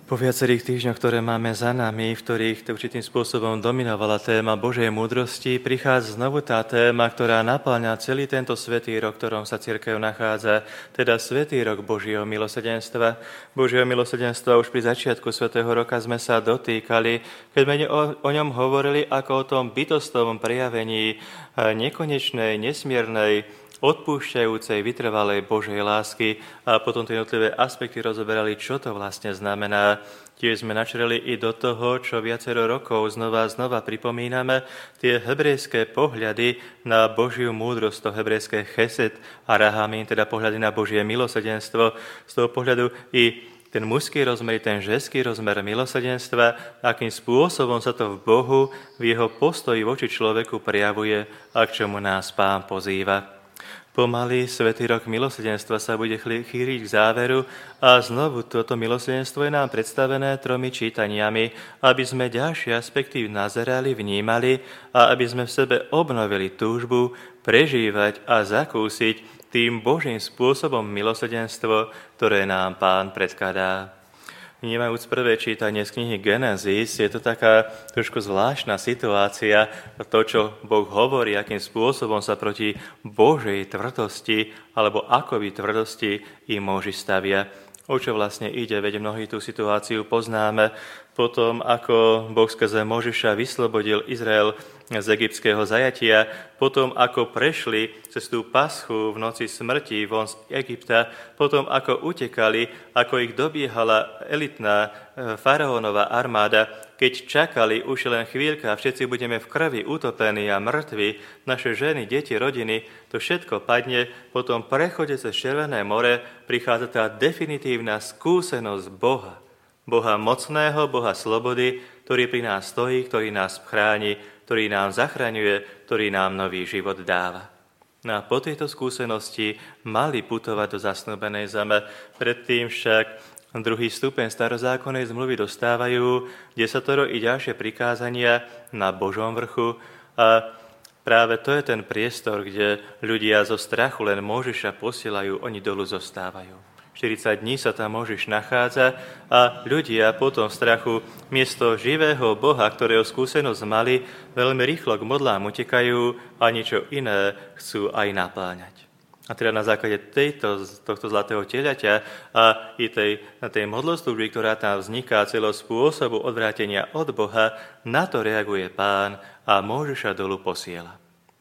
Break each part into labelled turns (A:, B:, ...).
A: Po viacerých týždňoch, ktoré máme za nami, v ktorých určitým spôsobom dominovala téma Božej múdrosti, prichádza znovu tá téma, ktorá napĺňa celý tento svätý rok, v ktorom sa cirkev nachádza, teda svätý rok Božieho milosrdenstva. Božieho milosrdenstva už pri začiatku svätého roka sme sa dotýkali, keď sme o ňom hovorili ako o tom bytostnom prejavení nekonečnej, nesmiernej, odpúšťajúcej, vytrvalej Božej lásky a potom tie jednotlivé aspekty rozoberali, čo to vlastne znamená. Tiež sme načreli i do toho, čo viacero rokov znova pripomíname, tie hebrejské pohľady na Božiu múdrosť, to hebrejské chesed a rahamín, teda pohľady na Božie milosrdenstvo. Z toho pohľadu i ten mužský rozmer, ten ženský rozmer milosrdenstva, akým spôsobom sa to v Bohu, v jeho postoji voči človeku prejavuje a k čomu nás Pán pozýva. Pomaly svätý rok milosrdenstva sa bude chýliť k záveru a znovu toto milosrdenstvo je nám predstavené 3 čítaniami, aby sme ďalšie aspekty nazerali, vnímali a aby sme v sebe obnovili túžbu prežívať a zakúsiť tým Božím spôsobom milosrdenstvo, ktoré nám Pán predkladá. Vnímajúc prvé čítanie z knihy Genesis, je to taká trošku zvláštna situácia, to, čo Boh hovorí, akým spôsobom sa proti Božej tvrdosti alebo akoby tvrdosti i muži stavia. O čo vlastne ide, veď mnohí tú situáciu poznáme. Potom, ako Boh skrze Mojžiša vyslobodil Izrael z egyptského zajatia, potom, ako prešli cez tú paschu v noci smrti von z Egypta, potom, ako utekali, ako ich dobiehala elitná faraónova armáda, keď čakali už len chvíľka a všetci budeme v krvi utopení a mŕtvi, naše ženy, deti, rodiny, to všetko padne, po tom prechode cez Červené more prichádza tá definitívna skúsenosť Boha. Boha mocného, Boha slobody, ktorý pri nás stojí, ktorý nás chráni, ktorý nám zachraňuje, ktorý nám nový život dáva. No a po tejto skúsenosti mali putovať do zasnúbenej zeme, predtým však druhý stupeň starozákonnej zmluvy dostávajú 10 i ďalšie prikázania na Božom vrchu a práve to je ten priestor, kde ľudia zo strachu len Mojžiša posielajú, oni dolu zostávajú. 40 dní sa tam Mojžiš nachádza a ľudia potom v strachu miesto živého Boha, ktorého skúsenosť mali, veľmi rýchlo k modlám utekajú a niečo iné chcú aj napláňať. A teda na základe tohto zlatého teliaťa a i tej modloslužby, ktorá tam vzniká celého spôsobu odvrátenia od Boha, na to reaguje Pán a Mojžiša dolu posiela.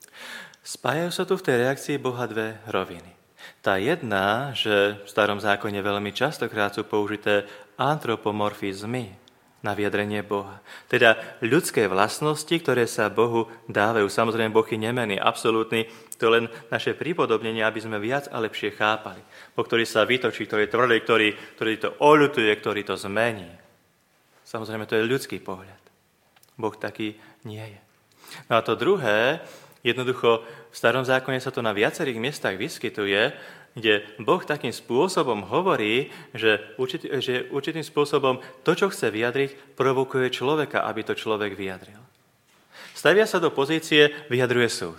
A: Spájajú sa tu v tej reakcii Boha dve roviny. Tá jedna, že v starom zákone veľmi častokrát sú použité antropomorfizmy na vyjadrenie Boha. Teda ľudské vlastnosti, ktoré sa Bohu dávajú. Samozrejme, Boh je nemenný, absolútny. To len naše pripodobnenie, aby sme viac a lepšie chápali. Boh, ktorý sa vytočí, ktorý je tvrdý, ktorý to oľutuje, ktorý to zmení. Samozrejme, to je ľudský pohľad. Boh taký nie je. No a to druhé, jednoducho, v starom zákone sa to na viacerých miestach vyskytuje, kde Boh takým spôsobom hovorí, že určitým spôsobom to, čo chce vyjadriť, provokuje človeka, aby to človek vyjadril. Stavia sa do pozície, vyjadruje súd.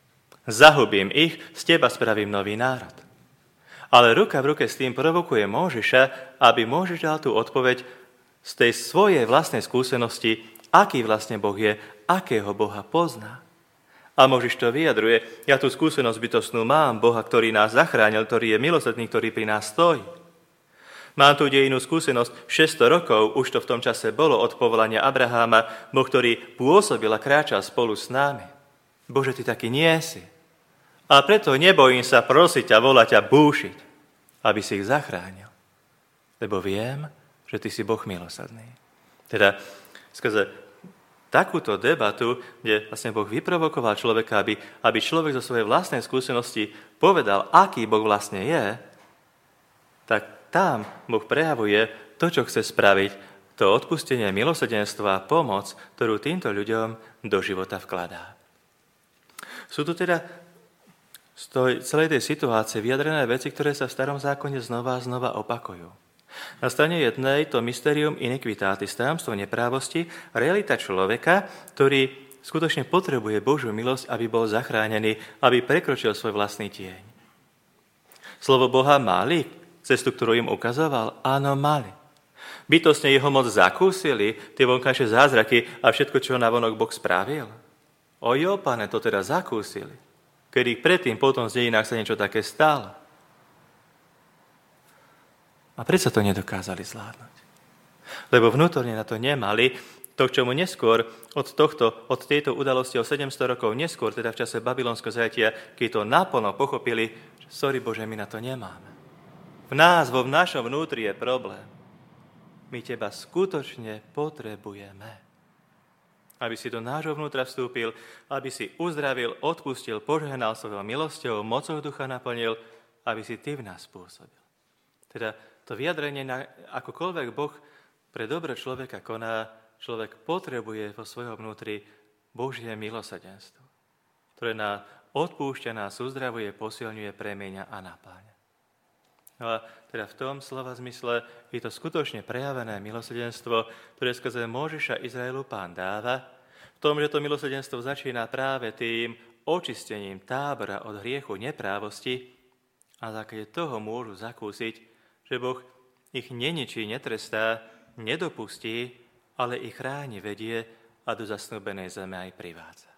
A: Zahubím ich, z teba spravím nový národ. Ale ruka v ruke s tým provokuje Mojžiša, aby Mojžiš dal tú odpoveď z tej svojej vlastnej skúsenosti, aký vlastne Boh je, akého Boha pozná. A Mojžiš to vyjadruje, ja tú skúsenosť bytostnú mám, Boha, ktorý nás zachránil, ktorý je milosrdný, ktorý pri nás stojí. Mám tu dejinú skúsenosť, 600 rokov, už to v tom čase bolo od povolania Abraháma, Boh, ktorý pôsobil a kráčal spolu s nami. Bože, ty taký nie si. A preto nebojím sa prosiť a volať a búšiť, aby si ich zachránil. Lebo viem, že ty si Boh milosrdný. Teda skrze takúto debatu, kde vlastne Boh vyprovokoval človeka, aby človek zo svojej vlastnej skúsenosti povedal, aký Boh vlastne je, tak tam Boh prejavuje to, čo chce spraviť, to odpustenie, milosrdenstva a pomoc, ktorú týmto ľuďom do života vkladá. Sú tu teda z celej tej situácie vyjadrené veci, ktoré sa v starom zákone znova a znova opakujú. Na strane jednej to mysterium iniquitatis, tajomstvo neprávosti, realita človeka, ktorý skutočne potrebuje Božiu milosť, aby bol zachránený, aby prekročil svoj vlastný tieň. Slovo Boha mali cestu, ktorú im ukazoval? Áno, mali. Bytostne jeho moc zakúsili, tie vonkajšie zázraky a všetko, čo navonok Boh spravil? Ojo, Pane, to teda zakúsili. Kedy predtým, potom z dejinách sa niečo také stalo. A prečo to nedokázali zvládnuť? Lebo vnútorne na to nemali, to, k čomu neskôr od tejto udalosti o 700 rokov neskôr, teda v čase babylonského zajatia, keď to naplno pochopili, že sorry Bože, my na to nemáme. V nás, vo našom vnútri je problém. My teba skutočne potrebujeme. Aby si do nášho vnútra vstúpil, aby si uzdravil, odpustil, požehnal svojou milosťou, mocou ducha naplnil, aby si ty v nás pôsobil. Teda to vyjadrenie, akokoľvek Boh pre dobro človeka koná, človek potrebuje vo svojom vnútri Božie milosrdenstvo, ktoré nás odpúšťa, nás uzdravuje, posilňuje, premieňa a napáňa. No a teda v tom slova zmysle je to skutočne prejavené milosrdenstvo, ktoré skrze Mojžiša Izraelu Pán dáva, v tom, že to milosrdenstvo začína práve tým očistením tábora od hriechu neprávosti a na základe toho môžu zakúsiť, že Boh ich neničí, netrestá, nedopustí, ale ich chráni, vedie a do zasnúbenej zeme aj privádza.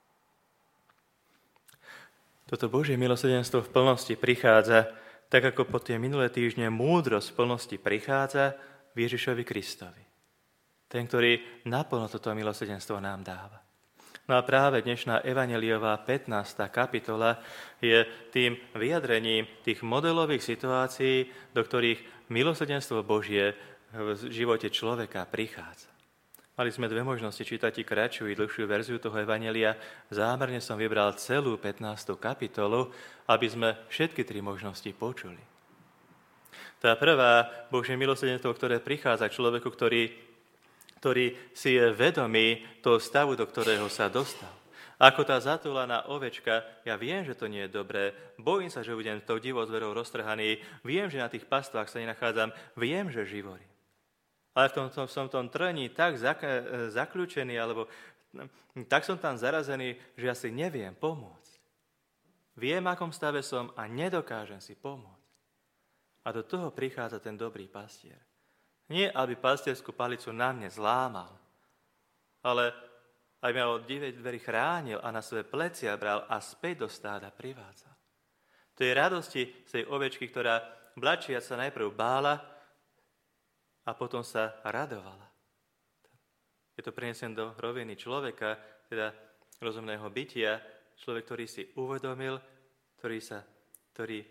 A: Toto Božie milosrdenstvo v plnosti prichádza, tak ako po tie minulé týždne múdrosť v plnosti prichádza v Ježišovi Kristovi. Ten, ktorý naplno toto milosrdenstvo nám dáva. No a práve dnešná evanjeliová 15. kapitola je tým vyjadrením tých modelových situácií, do ktorých milosrdenstvo Božie v živote človeka prichádza. Mali sme dve možnosti čítať i kratšiu i dlhšiu verziu toho evanjelia. Zámerne som vybral celú 15. kapitolu, aby sme všetky tri možnosti počuli. Tá prvá, Božie milosrdenstvo, ktoré prichádza človeku, ktorý si je vedomý toho stavu, do ktorého sa dostal. Ako tá zatúlaná ovečka, ja viem, že to nie je dobré, bojím sa, že budem tou divou zverou roztrhaný, viem, že na tých pastvách sa nenachádzam, viem, že živorím. Ale som v tom trní tak zakľúčený, alebo tak som tam zarazený, že ja si neviem pomôcť. Viem, akom stave som a nedokážem si pomôcť. A do toho prichádza ten dobrý pastier. Nie, aby pastierskú palicu na mne zlámal, ale aby ma od divej dverí chránil a na svoje plecia bral a späť do stáda privádzal. To je radosti z tej ovečky, ktorá mladšia sa najprv bála, a potom sa radovala. Je to prenesené do roviny človeka, teda rozumného bytia, človek, ktorý si uvedomil, ktorý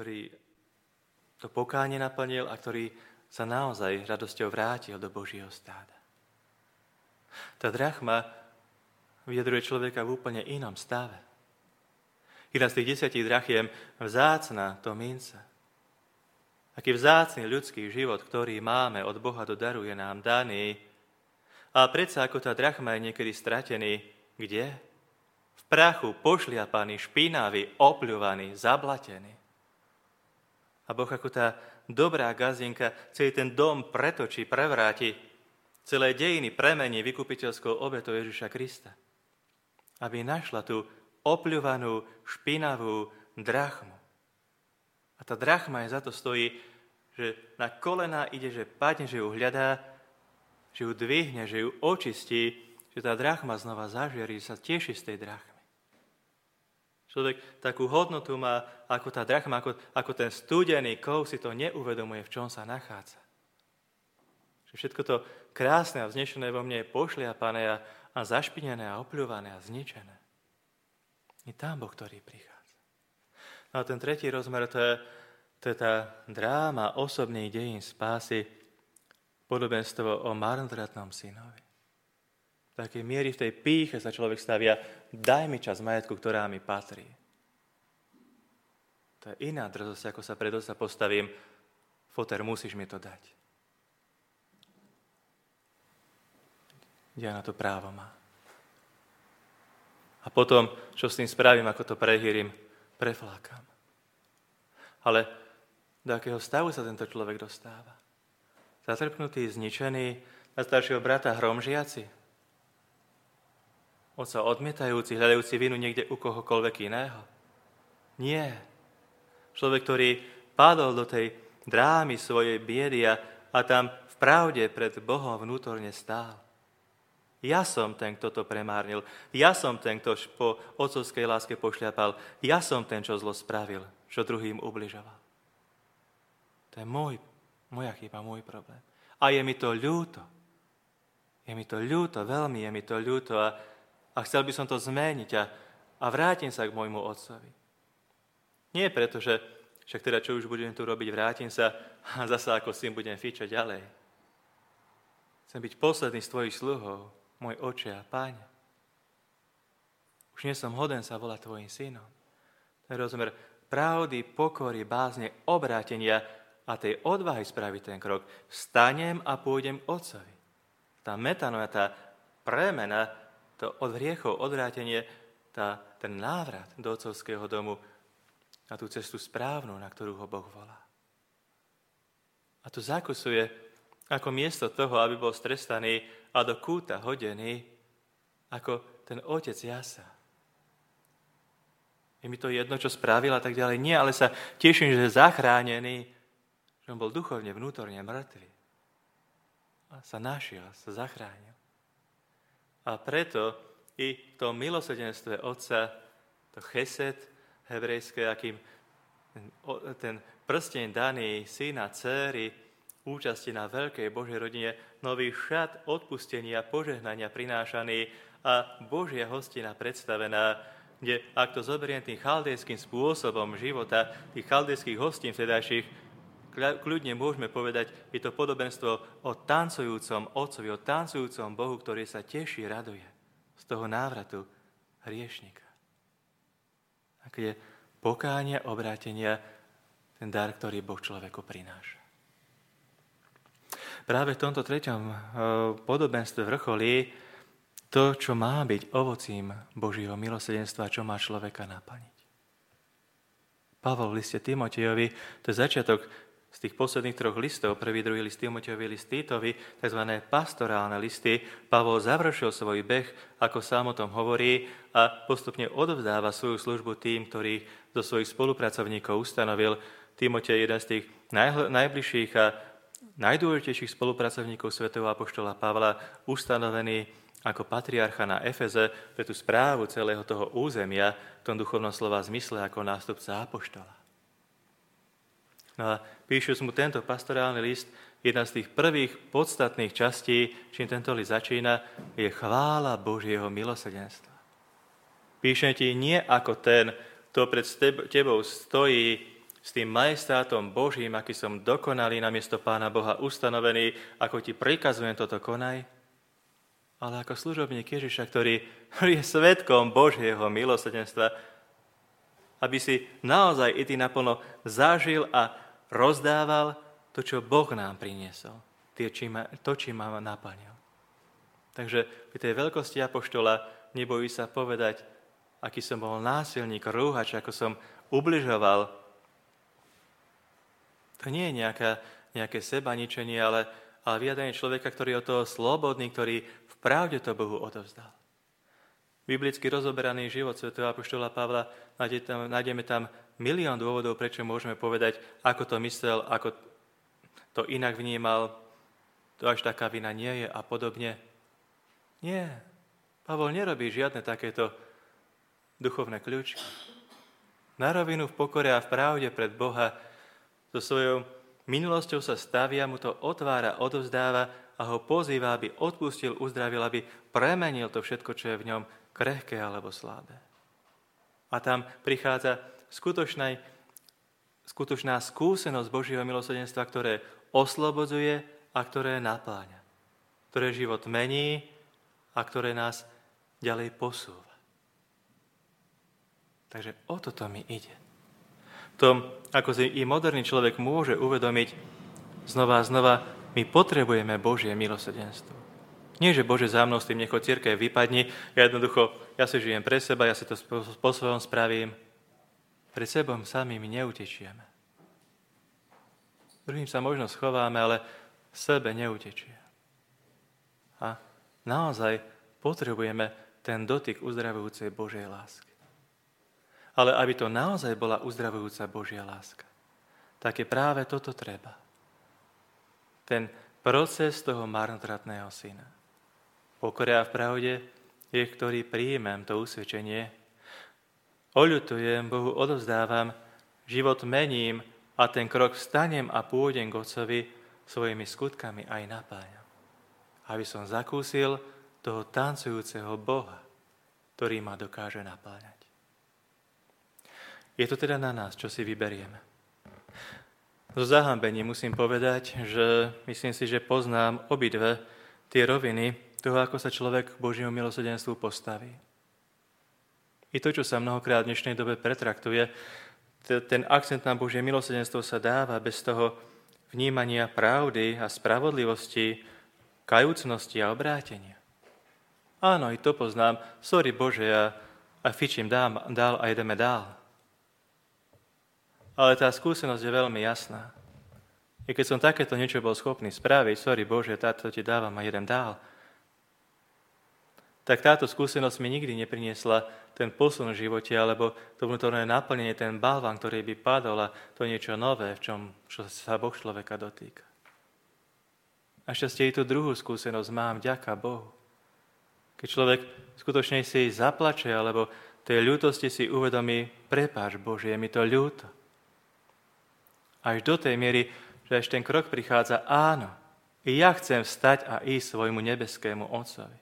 A: to pokánie naplnil a ktorý sa naozaj radosťou vrátil do Božieho stáda. Tá drachma vyjadruje človeka v úplne inom stave. Jedna z tých 10 drachiem vzácna to minca. Aký vzácny ľudský život, ktorý máme od Boha do daru, je nám daný. A predsa ako tá drachma je niekedy stratený, kde? V prachu, pošliapaný, špinavý, opľúvaný, zablatený. A Boh ako tá dobrá gazdinka celý ten dom pretočí, prevráti, celé dejiny premení vykupiteľskou obetou Ježiša Krista. Aby našla tú opľúvanú, špinavú drachmu. A tá drachma je za to stojí, že na kolená ide, že padne, že ju hľadá, že ju dvihne, že ju očistí, že tá drachma znova zažiari, že sa teší z tej drachmy. Človek takú hodnotu má, ako tá drachma, ako ten studený kov, si to neuvedomuje, v čom sa nachádza. Že všetko to krásne a vznešené vo mne je pošliapané a zašpinené a opľúvané a zničené. Je tam Boh, ktorý prichádza. No a ten tretí rozmer, to je tá dráma osobných dejín spásy, podobenstvo o marnotratnom synovi. V takej miery v tej pýche sa človek stavia, daj mi časť majetku, ktorá mi patrí. To je iná drzosť, ako sa pred otca postavím, foter, musíš mi to dať. Ja na to právo má. A potom, čo s tým spravím, ako to prehýrim, preflákam. Ale do akého stavu sa tento človek dostáva? Zatrpnutý, zničený, na staršieho brata hromžiaci? Otca odmietajúci, hľadajúci vinu niekde u kohokoľvek iného? Nie. Človek, ktorý padol do tej drámy svojej biedy a a tam v pravde pred Bohom vnútorne stál. Ja som ten, kto to premárnil. Ja som ten, kto po otcovskej láske pošľapal. Ja som ten, čo zlo spravil, čo druhým ubližoval. To je moja chyba, môj problém. A je mi to ľúto. Je mi to ľúto, veľmi je mi to ľúto a chcel by som to zmeniť a vrátim sa k môjmu otcovi. Nie preto, že však teda, čo už budem tu robiť, vrátim sa a zase ako syn budem fičať ďalej. Chcem byť posledný z tvojich sluhov, môj oče a páne. Už nie som hoden sa volať tvojim synom. Ten rozmer pravdy, pokory, bázne, obrátenia a tej odvahy spraviť ten krok. Vstanem a pôjdem k otcovi. Tá metanoja, tá premena, to od hriechov odvrátenie, ten návrat do otcovského domu na tú cestu správnu, na ktorú ho Boh volá. A tu zakusuje ako miesto toho, aby bol strestaný a do kúta hodený, ako ten otec jasa. Je mi to jedno, čo spravil a tak ďalej. Nie, ale sa teším, že je zachránený, že on bol duchovne, vnútorne mŕtvy. A sa našiel, sa zachránil. A preto i v tom milosrdenstve otca, to chesed hebrejské, akým ten prsteň daný syna, dcéry, účasti na veľkej Božej rodine, nový šat odpustenia, požehnania prinášaný a Božia hostina predstavená, kde, ak to zoberiem tým chaldejským spôsobom života, tých chaldejských hostín vtedajších, kľudne môžeme povedať, je to podobenstvo o tancujúcom otcovi, o tancujúcom Bohu, ktorý sa teší, raduje z toho návratu hriešnika. A keď je pokánie, obrátenia, ten dar, ktorý Boh človeku prináša. Práve v tomto treťom podobenstve vrcholí to, čo má byť ovocím Božieho milosrdenstva, čo má človeka naplniť. Pavol v liste Timotejovi, to je začiatok z tých posledných 3 listov, prvý, druhý list Timotejovi, list Týtovi, tzv. Pastorálne listy, Pavol završil svoj beh, ako sám o tom hovorí, a postupne odovzdáva svoju službu tým, ktorých zo svojich spolupracovníkov ustanovil. Timotej je jeden z tých najbližších a najdôležitejších spolupracovníkov svätého apoštola Pavla, ustanovený ako patriarcha na Efeze pre tú správu celého toho územia, v tom duchovnom slova zmysle ako nástupca apoštola. No a píšuc mu tento pastorálny list, jedna z tých prvých podstatných častí, čím tento list začína, je chvála Božieho milosrdenstva. Píšem ti nie ako ten, kto pred tebou stojí s tým majestátom Božím, aký som dokonalý namiesto Pána Boha ustanovený, ako ti prikazujem toto konaj, ale ako služobník Ježiša, ktorý je svedkom Božieho milosrdenstva, aby si naozaj i ty naplno zažil a rozdával to, čo Boh nám priniesol, to, čím ma naplnil. Takže pri tej veľkosti apoštola nebojí sa povedať, aký som bol násilník, rúhač, ako som ubližoval. To nie je nejaké sebaničenie, ale vyjadrenie človeka, ktorý je od toho slobodný, ktorý v pravde to Bohu odovzdal. Biblicky rozoberaný život svätého apoštola Pavla, nájdeme tam milión dôvodov, prečo môžeme povedať, ako to myslel, ako to inak vnímal, to až taká vina nie je a podobne. Nie. Pavol nerobí žiadne takéto duchovné kľúčky. Na rovinu v pokore a v pravde pred Boha so svojou minulosťou sa stavia, mu to otvára, odovzdáva a ho pozýva, aby odpustil, uzdravil, aby premenil to všetko, čo je v ňom krehké alebo slabé. A tam prichádza skutočná skúsenosť Božieho milosrdenstva, ktoré oslobodzuje a ktoré napláňa. Ktoré život mení a ktoré nás ďalej posúva. Takže o toto mi ide. Tom, ako si i moderný človek môže uvedomiť znova a znova, my potrebujeme Božie milosrdenstvo. Nie, že Bože, za mnou s tým nechoď cirkev vypadni, ja si žijem pre seba, ja si to po svojom spravím. Pred sebom samým neutečieme. Druhým sa možno schováme, ale sebe neutečie. A naozaj potrebujeme ten dotyk uzdravujúcej Božej lásky. Ale aby to naozaj bola uzdravujúca Božia láska, tak je práve toto treba. ten proces toho marnotratného syna. Pokore a v pravde je, ktorý príjmem to usvedčenie, oľutujem, Bohu odovzdávam, život mením a ten krok vstanem a pôjdem k Otcovi svojimi skutkami aj napájam. Aby som zakúsil toho tancujúceho Boha, ktorý ma dokáže napájať. Je to teda na nás, čo si vyberieme. So zahambením musím povedať, že myslím si, že poznám obidve tie roviny toho, ako sa človek k Božiemu milosrdenstvu postaví. I to, čo sa mnohokrát v dnešnej dobe pretraktuje, ten akcent na Božie milosrdenstvo sa dáva bez toho vnímania pravdy a spravodlivosti, kajúcnosti a obrátenia. Áno, i to poznám. Sorry Bože, a fičím dál a ideme dál. Ale tá skúsenosť je veľmi jasná. I keď som takéto niečo bol schopný spraviť, sorry Bože, táto ti dávam a idem dál, tak táto skúsenosť mi nikdy nepriniesla ten posun v živote, alebo to vnútorné naplnenie, ten balván, ktorý by padol a to niečo nové, čo sa Boh človeka dotýka. Našťastie i tú druhú skúsenosť mám, vďaka Bohu. Keď človek skutočne si zaplače, alebo tej ľútosti si uvedomí, prepáč Bože, je mi to ľúto. Až do tej miery, že až ten krok prichádza, áno, i ja chcem vstať a ísť svojmu nebeskému Otcovi.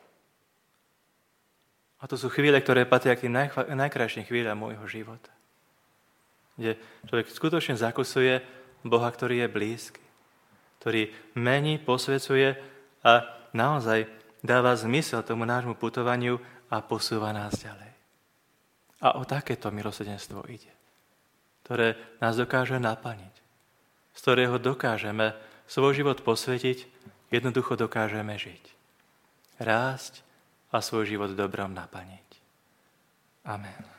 A: A to sú chvíle, ktoré patria k tým najkrajším chvíľam môjho života. Kde človek skutočne zakusuje Boha, ktorý je blízky, ktorý mení, posvecuje a naozaj dáva zmysel tomu nášmu putovaniu a posúva nás ďalej. A o takéto milosrdenstvo ide, ktoré nás dokáže naplniť, z ktorého dokážeme svoj život posvetiť, jednoducho dokážeme žiť, rásť a svoj život dobrom naplniť. Amen.